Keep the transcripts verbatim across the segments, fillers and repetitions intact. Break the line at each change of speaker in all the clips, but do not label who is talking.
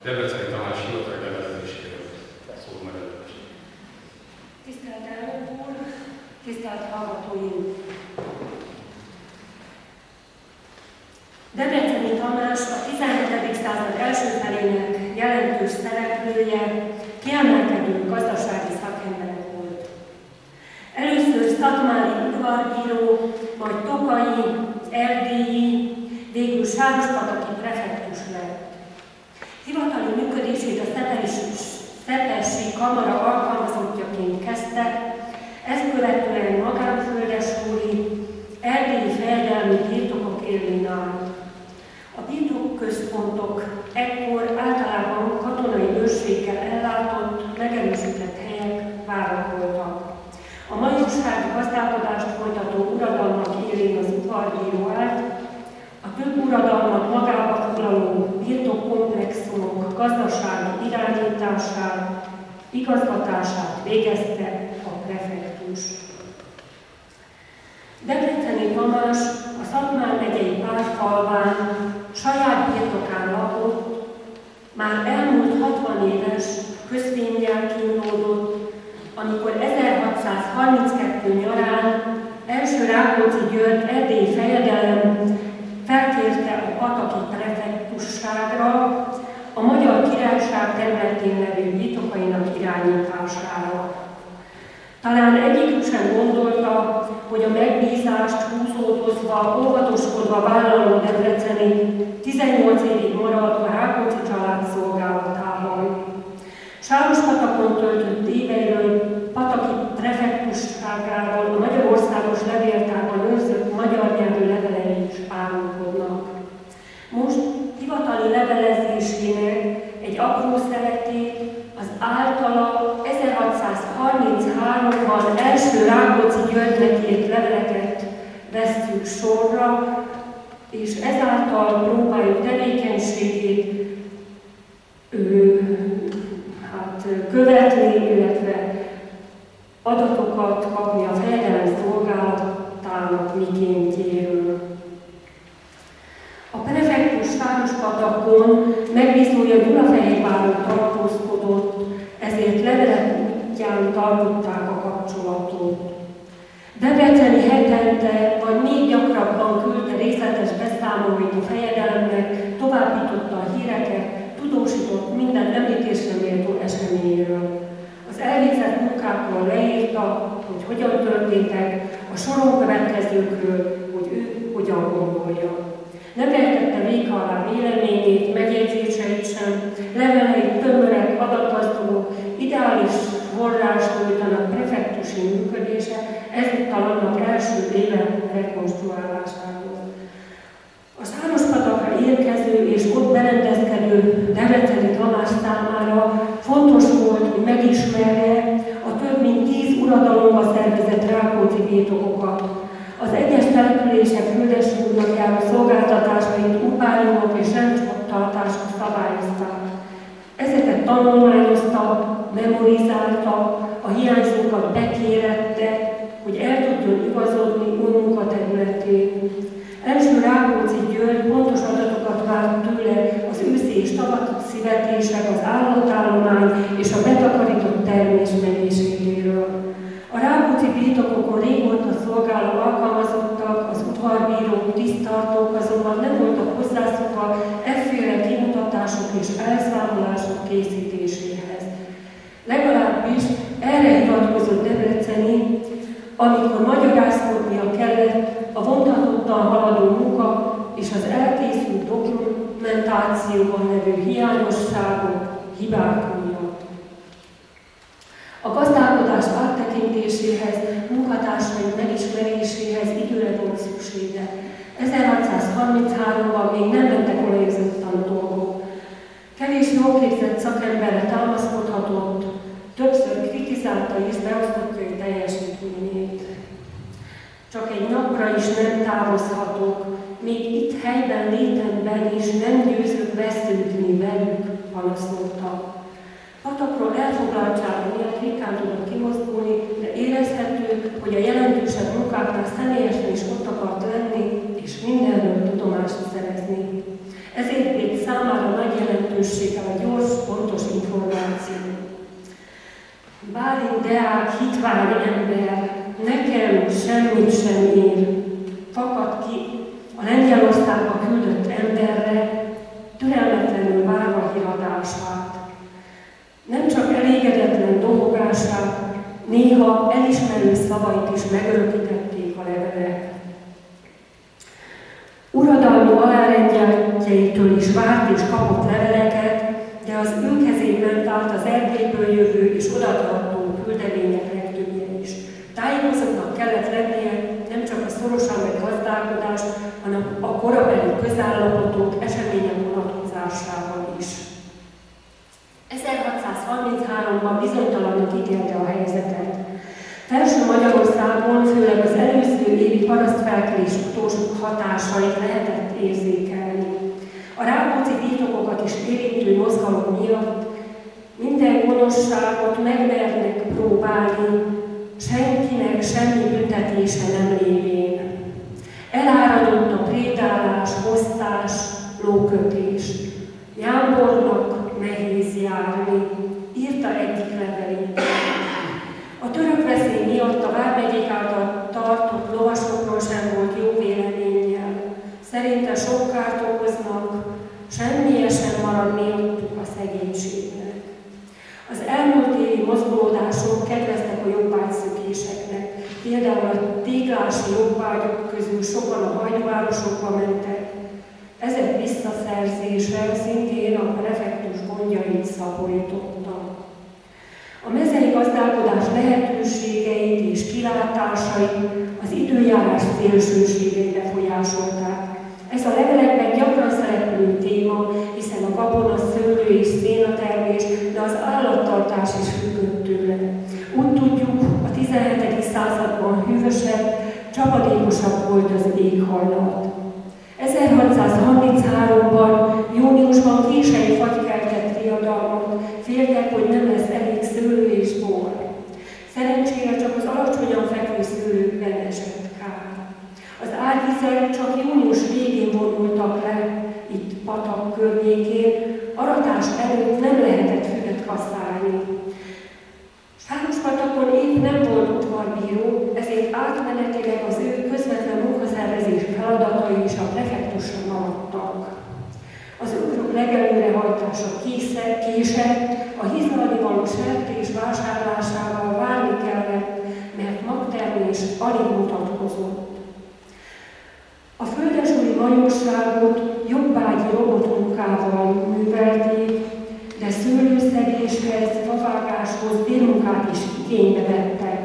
Debreceni Tamás hivatali levelezéséről szól meg előtt.
Tisztelt elnök úr, tisztelt hallgatóim! Debreceni Tamás a tizenhetedik század első felének jelentős szereplője, kiemelkedő gazdasági szakember volt. Először szatmári udvarbíró, majd tokaji, erdélyi, végül sárospataki prefektus lett. Hivatali működését a Szepesi Kamara alkalmazottjaként kezdte, ezt követően magánföldesúri, erdélyi fejedelmi birtokok élén állt. A birtokközpontok ekkor általában katonai őrséggel ellátott, megerősített helyek, várak voltak. A majorsági gazdálkodást folytató uradalmak élén az udvarbíró állt, a több uradalmat magába foglaló birtokkomplexumok gazdasági irányítását, igazgatását végezte a prefektus. Debreceni Tamás a Szatmár megyei Pálfalván saját birtokán lakott, már elmúlt hatvan éves közvényjel kínlódott, amikor ezerhatszázharminckettő nyarán első Rákóczi György erdélyi fejedelem felkérte a pataki prefektusságra a Magyar Királyság területén levő birtokainak irányítására. Talán egyikük sem gondolta, hogy a megbízást húzódozva, óvatoskodva vállaló Debreceni tizennyolc évig maradt a Rákóczi család szolgálatában. Sárospatakon töltött éveiről pataki prefektusságáról a Magyarországos Levéltárban őrzött magyar nyelvű levelei is árulkodnak. Most hivatali levelezésének egy apró szeletét az általa ezerhatszázharminchárom-ban első Rákóczi Györgynek írt leveleket vesszük sorra, és ezáltal próbáljuk tevékenységét ő, hát, követni, illetve adatokat kapni a fejedelem szolgálatának mikéntjéről. A prefektus Sárospatakon megbízója Gyulafehérváron tartózkodott, ezért levelek útján tartották a kapcsolatot. Debreceni hetente vagy még gyakrabban küldte részletes beszámolóit a fejedelemnek, továbbította a híreket, tudósított minden említésre méltó eseményről. Az elvégzett munkákról leírta, hogy hogyan történtek, a soron következőkről, hogy ő hogyan gondolja. Nem vehetette véka alá véleményét, megjegyzéseit sem, leveleit tömörek, adatgazdagok, ideális forrás nyújtanak prefektusi működése, ezúttal annak első éve rekonstruálásához. A Sárospatakra érkező és ott berendezkedő Debreceni Tamás számára fontos volt, hogy megismerje a több mint tíz uradalomba szervezett Rákóczi birtokokat. Az egyes települések küldesúrnak járó szolgáltatásait urbániumok és rendtartások szabályozták. Ezeket tanulmányozta, memorizálta, a hiányzókat bekérette, hogy el tudjon igazodni új munkaterületén. Első Rákóczi György pontos adatokat várt tőle az őszi és tavaszi vetések, az állatállomány és a betakarított termés mennyiségéről. A Rákóczi birtokokon régóta szolgáló alkalmazottak, az udvarbírók, tiszttartók azonban nem voltak hozzászokva efféle kimutatások és elszámolások készítéséhez. Legalábbis erre hivatkozott Debreceni, amikor magyarázkodnia kellett a vontatottan haladó munka és az elkészült dokumentációban levő hiányosságok, hibák miatt. A gazdálkodás áttekintéséhez, munkatársaink megismeréséhez időre volt szüksége. ezerhatszázharmincháromban még nem mentek olajozottan a dolgok. Kevés jól képzett szakemberre támaszkodhatott, többször kritizálta is beosztottjai teljesítményét. Csak egy napra is nem távozhatok, még itt helyben létemben is nem győzök vesződni velük, panaszolta. Patakról elfoglaltsága miatt ritkán tudott kimozdulni, de érezhető, hogy a jelentősebb munkáknál személyesen is ott akart lenni, és mindenről tudomást szerezni. Ezért vélt számára nagy jelentőséget lehetősége a gyors, pontos információ. Bálint Deák hitvány ember, nekem semmit sem ér, fakad ki a Lengyelországba küldött emberre, türelmetlenül várva híradását. Nem csak elégedetlen dobogását, néha elismerő szavait is megörökítették a levelek. Uradalmi alárendjeltjeitől is várt és kapott leveleket, de az ő kezén ment át az Erdélyből jövő és odatartó küldemények legtöbbje is. Tájékozottnak kellett lennie nem csak a szorosan vett gazdálkodás, hanem a korabeli közállapotok, események vonatkozásában is. ezerhatszázharmincháromban bizonytalannak ítélte a helyzetet. Felső Magyarországon főleg az előző évi parasztfelkelés utolsó hatásait lehetett érzékelni. A rákóczi birtokokat is érintő mozgalom miatt minden gonoszságot megmernek próbálni, senkinek semmi büntetése nem lévén. Eláradott a prédálás, hoztás, lókötés. Jámbornak nehéz járni, írta egyik levelében. A török veszély miatt a vármegyék által tartott lovasokról sem volt jó véleménnyel. Szerinte sok kárt okoznak, semmilyen sem marad miattuk a szegénységnek. Az elmúlt évi mozgolódások kedveztek a jobbágyszökéseknek. Például a téglási jobbágyok közül sokan a hagyvárosokba mentek. Ezek visszaszerzése szintén a prefektus gondjait szabolyította. A mezei gazdálkodás lehetőségeit és kilátásait az időjárás szélsőségei befolyásolták. Ez a levelekben gyakran szereplő téma, hiszen a gabona, szőlő és szénatermés, de az állattartás is függött tőle. Úgy tudjuk, a tizenhetedik században hűvösebb, csapadékosabb volt az éghajlat. ezerhatszázharmincháromban júniusban késői fagykeltett riadalmat, féltek, hogy nem lesz elég szőlő és bor. Szerencsére csak az alacsonyan fekvő szőlőkben esett kár. Az árvizek csak június végén vonultak le, itt patak környékén, aratás előtt nem lehetett füvet kaszálni. Sárospatakon épp nem volt udvarbíró, ezért átmenetileg az ő közvetlen munkaszervezés feladatai is a prefektusra maradtak. Az ukrok legelőrehajtása késett, a hizlalni való sertés vásárlásával várni kellett, mert magtermés alig mutatkozott. A földesúri majorságot jobbágyi robotmunkával művelték, de szőlőszedéshez, favágáshoz bérmunkát is igénybe vettek.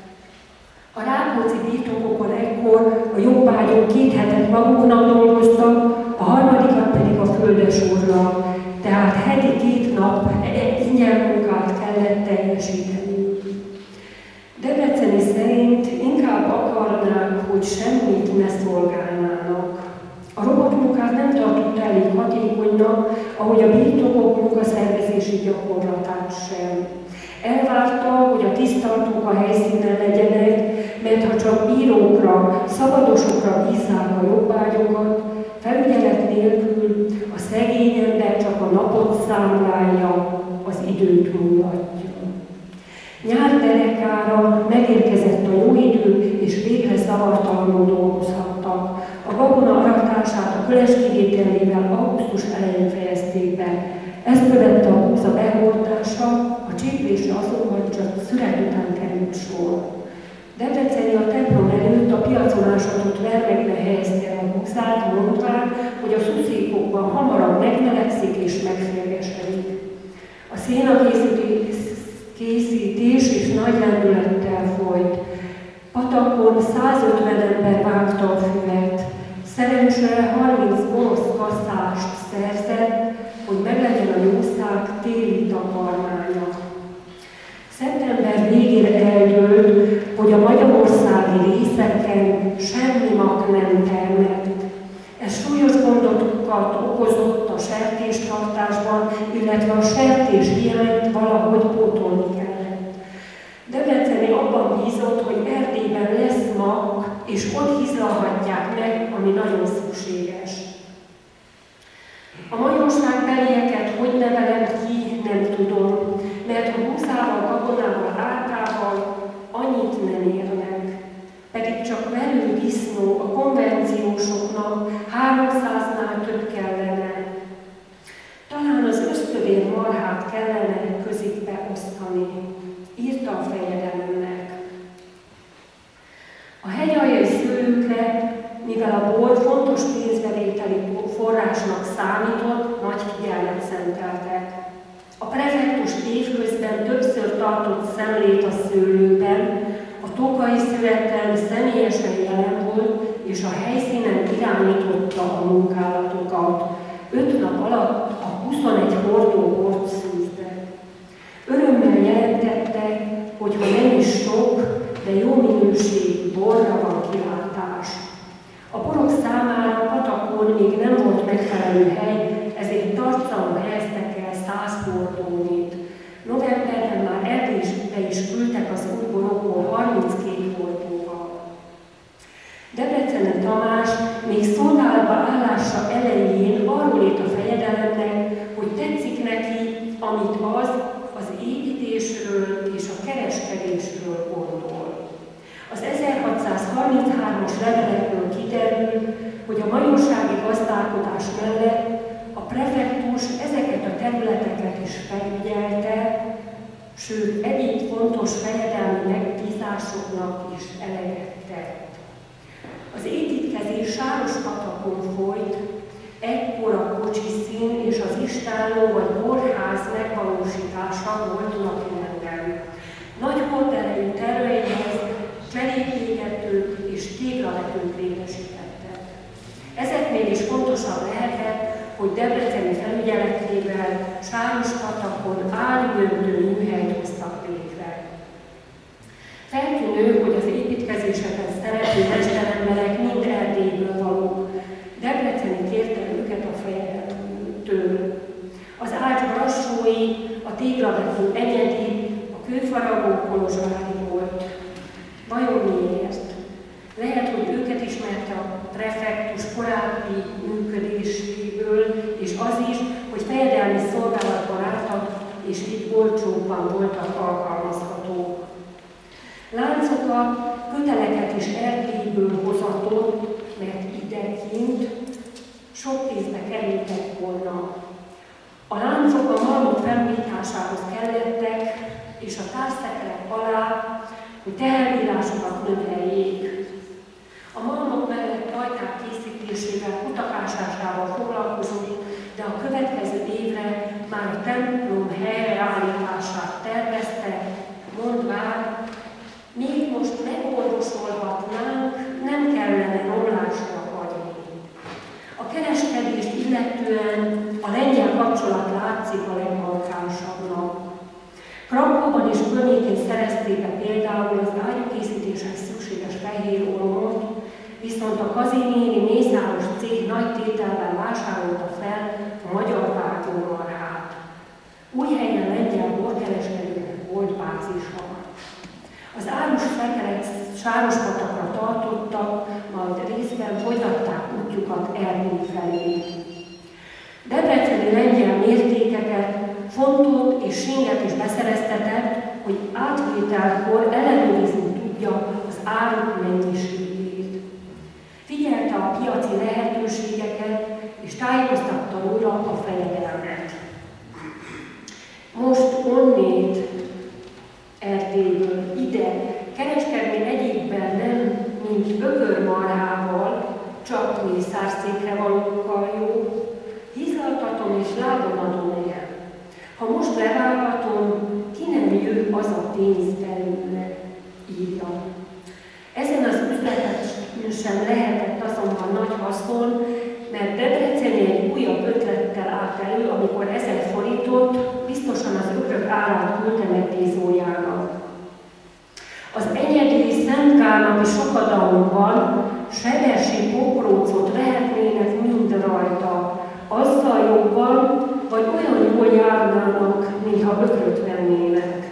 A rákóczi birtokokon ekkor a jobbágyok két hetet maguknak dolgoztak, a harmadikat pedig a földesúrnak, tehát heti két nap ingyen munkát kellett teljesíteni. Debreceni szerint inkább akarnák, hogy semmit ne szolgálnának. A robotmunkát nem tartott elég hatékonynak, ahogy a birtokok munkaszervezési gyakorlatát sem. Elvárta, hogy a tisztartók a helyszínen legyenek, mert ha csak bírókra, szabadosokra bízzák a jobbágyokat, felügyelet nélkül a szegény ember csak a napot számlálja, az időt múlatja. Nyár derekára megérkezett a jó idő, és végre zavartalanul dolgozhattak. A gabona aratását a köles kivételével augusztus elején fejezték be. Ezt követte a búza behordása, a cséplésre azonban csak szület után került sor. Debreceni a templom előtt a piacon ásatott vermekbe helyezte a búzát, mondván, hogy a szuszékokban hamarabb megmelegszik és megférgesedik. A szénakészítés is nagy lendülettel folyt. Patakon százötven ember vágta a füvet. Szerencsére harminc gonosz kasszást szerzett, hogy meglegyen a jószág téli takarmánya. Szeptember végén eldőlt, hogy a magyarországi részeken semmi mak nem termett. Ez súlyos gondokat okozott a sertéstartásban, illetve a sertés hiányt valahogy pótolni kellett. Debreceni abban bízott, hogy Erdélyben lesz mak, és ott hizlalhatják meg, ami nagyon szükséges. A majorságbelieket hogy nevelem ki, nem tudom, mert a húszával, gabonával, árkával annyit nem érnek. Pedig csak velő disznó a konvenciósoknak háromszáznál több kellene. Talán az ösztövér marhát kellene közikbe osztani, írta a fejedelemnek. A hegyaljai szőlőkre, mivel a bor fontos pénzbevételi forrásnak számított, nagy figyelmet szenteltek. A prefektus évközben többször tartott szemlét a szőlőben, a tókai szürettel személyesen jelen volt, és a helyszínen irányította a munkálatokat. Öt nap alatt a huszonegy hordó bort szűzte. Örömmel jelentette, hogy ha nem is sok, de jó minőségű borra van kilátás. A borok számára patakon még nem volt megfelelő hely, ezért tartalom helyeztek el száz hordónit. Novemberben már Erdélybe is küldtek az új borokból harminckét hordóval. Debreceni Tamás még szolgálatba állása elején arról írt a fejedelemnek, hogy tetszik neki, amit az az építésről és a kereskedésről gondol. Az ezerhatszázharminchárom-as levelekből kiderül, hogy a majorsági gazdálkodás mellett a prefektus ezeket a területeket is felügyelte, sőt egyéb fontos fejedelmi megbízásoknak is eleget tett. Az építkezés Sárospatakon folyt, ekkor a kocsiszín és az istálló vagy borház megvalósítása volt napirenden. Nagy horderejű terveihez cserépégetők és téglavetők létesítettek. Ezeknél is fontosabb lehetett, hogy debreceni felügyeletével Sárospatakon állóöntő műhelyt hoztak létre. Feltűnő, hogy az építkezéseken szereplő mesteremberek mind Erdélyből valók. Debreceni kérte őket a fejedelemtől. Az ács brassói, a téglavető Enyedi, a kőfaragó kolozsvári volt. Vajon miért? Lehet, hogy őket ismerte a prefektus korábbi működéséből, és az is, hogy fejedelmi szolgálatban álltak, és itt olcsóbban voltak alkalmazhatók. Láncokat, köteleket is Erdélyből hozatott, mert idekint sok pénzbe kerültek volna. A láncok a malmok felújításához kellettek, és a távszekerek alá, hogy teherbírásokat növeljék. A malmok mellett pajták készítésével, kutakásásával foglalkozott, de a következő évre már a templom helyreállítását tervezte, mondván, még most megorvosolhatnánk, nem kellene romlásra hagyni. A kereskedést illetően a lengyel kapcsolat látszik a legmarkánsabbnak. Krakóban és környékén szerezték be például az ágyúkészítéshez szükséges fehér olmot, viszont a Kazimíri mészáros cég nagy tételben vásárolta fel a magyar vágómarhát. Újhelyen lengyel borkereskedőnek volt bázisa. Az árus fekerek Sárospatakra tartottak, majd részben folytatták útjukat Erdély felé. Debreceni lengyel mértékeket, fontot és singet is beszereztetett, hogy átvételkor ellenőrizni tudja az áruk mennyiségét. Figyelte a piaci lehetőségeket, és tájékoztatta róla a fejedelmet. Most onnét Erdélyből ide kereskedni egyikben nem, mint ökörmarhával, csak mészárszékre valókkal jó, hizaltatom és lábon adom el. Ha most levágatom, ki nem jő az a pénz belőle, írja. Ezen az üzleten sem lehetett azonban nagy haszon, mert Debreceni egy újabb ötlettel állt elő, amikor ezer forintot biztosan az ökrök árát küldte megbízójának. Az enyedi Szentkárnapi sokadalomban sebesi pokrócot vehetnének mind rajta, azzal jobban, vagy olyan jól járnának, mintha ökröt vennének.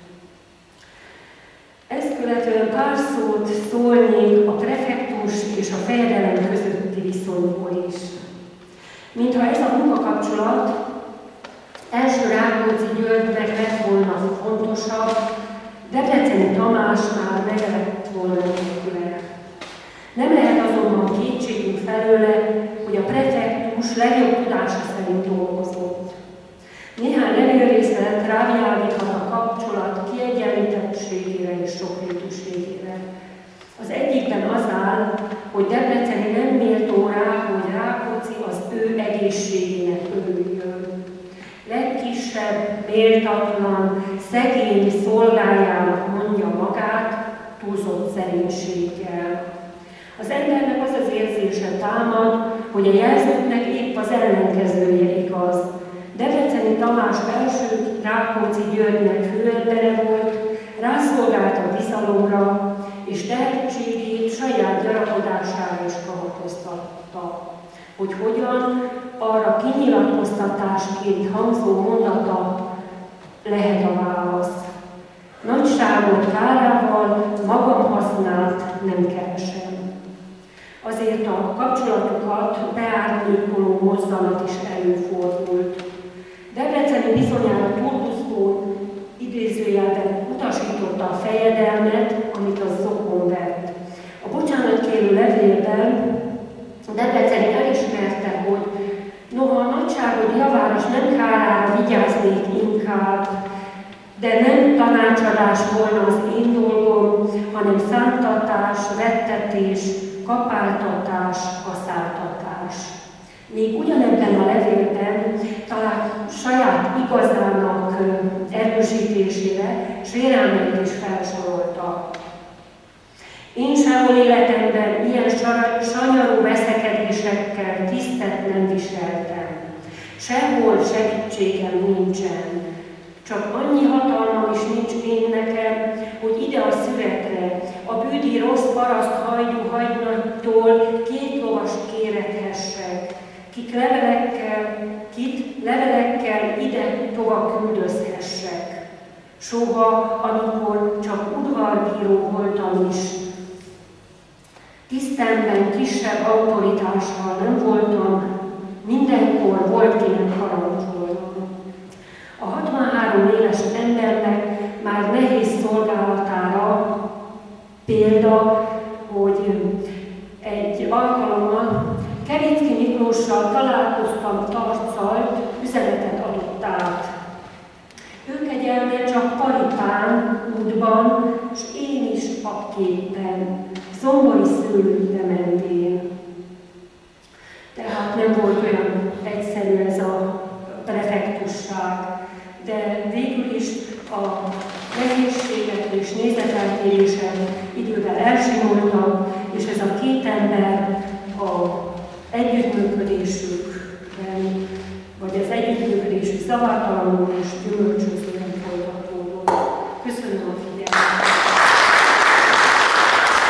Ezt követően pár szót szólnék a prefektus és a fejedelem közötti viszonyból is. Mintha ez a munkakapcsolat Első Rákóczi Györgynek lett volna fontosabb, Debreceni Tamás már meg lett volna nélküle. Nem lehet azonban kétségünk felőle, hogy a prefektus legjobb tudása szerint dolgozott. Néhány levélrészlet rávilágíthat a kapcsolat kiegyenlítettségére és sokrétűségére. Az egyikben az áll, hogy Debreceni nem méltó rá, hogy Rákóczi az ő egészségének örüljön. Legkisebb, méltatlan, szegény szolgájának mondja magát túlzott szerénységgel. Az embernek az az érzése támad, hogy a jelzőknek épp az ellenkezője igaz. Debreceni Tamás első Rákóczi Györgynek főembere volt, rászolgált a bizalomra, és tehetségét saját gyarapodására is kamatoztatta. Hogy hogyan, arra kinyilatkoztatásként hangzó mondata lehet a válasz. Nagyságot kárával magam használt nem keresem. Azért a kapcsolatokat beárnyékoló mozzanat is előfordult. Debreceni bizonyára turbuszkó idézőjelben utasította a fejedelmet, amit az zokon vett. A bocsánatkérő levélben Debreceni elismerte, hogy noha a nagyságod javára s nem kárára vigyáznék inkább, de nem tanácsadás volna az én dolgom, hanem szántatás, vettetés, kapáltatás, kaszáltatás. Még ugyanebben a levélben talán saját igazának erősítésére sérelmeit is felsorolta. Én sehol életemben ilyen sanyarú veszekedésekkel tisztet nem viseltem. Sehol segítségem nincsen. Csak annyi hatalmam is nincs én nekem, hogy ide a szüretre, a bűdi rossz paraszt hajdú hagynattól két lovast kérethessek, kik levelekkel, kit levelekkel ide tova küldözhessek. Soha, amikor csak udvarbíró voltam is, tisztemben kisebb autoritással nem voltam, mindenkor volt kinek parancsolnom. A hatvanhárom éves embernek már nehéz szolgálatára példa, hogy egy alkalommal Kericki Miklóssal találkoztam Tarccal, üzenetet adott át. Ő kegyelme csak paripán, útban, s én is papképpen, Zombori szőlőbe mentén. Tehát nem volt olyan egyszerű ez a prefektusság, de végül is a nehézségek és nézeteltérések idővel elsimultak, és ez a két ember a együttműködésükben, vagy az együttműködésük zavartalanul és gyümölcsöző